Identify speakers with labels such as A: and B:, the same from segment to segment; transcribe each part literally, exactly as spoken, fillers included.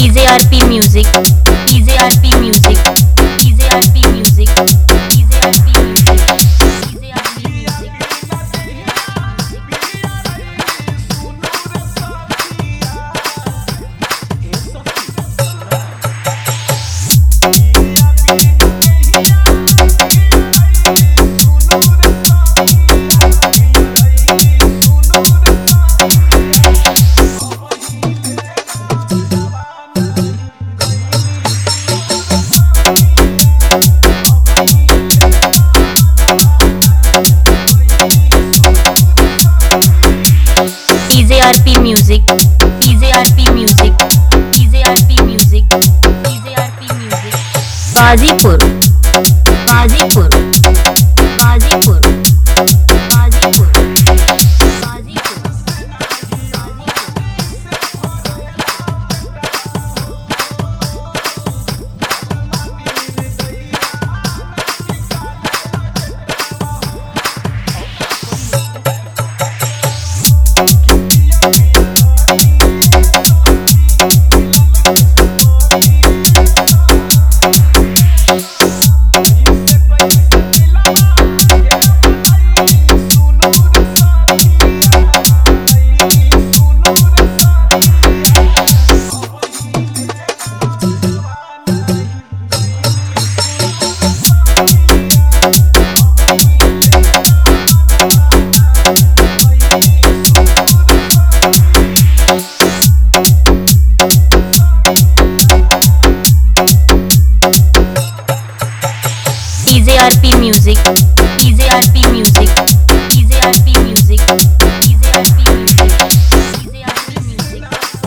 A: D J R P Music, D J R P Music, D J R P Music, D J R P Music, D J R P Music. D J R P Music, D J R P Music, D J R P Music, D J R P Music. Ghazipur, Ghazipur, Ghazipur, Ghazipur, Ghazipur, D J R P Music, D J R P Music, D J R P Music, D J R P Music, D J R P Music.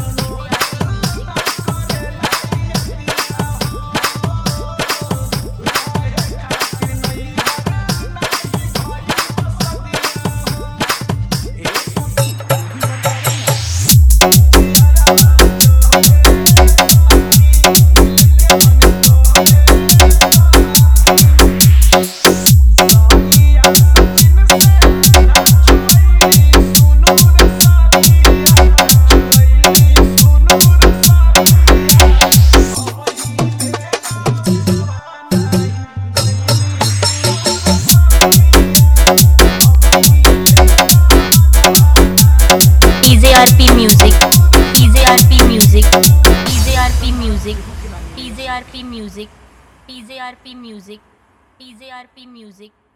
A: D J R P Music, D J R P Music, D J R P Music, D J R P Music, D J R P Music, D J R P Music.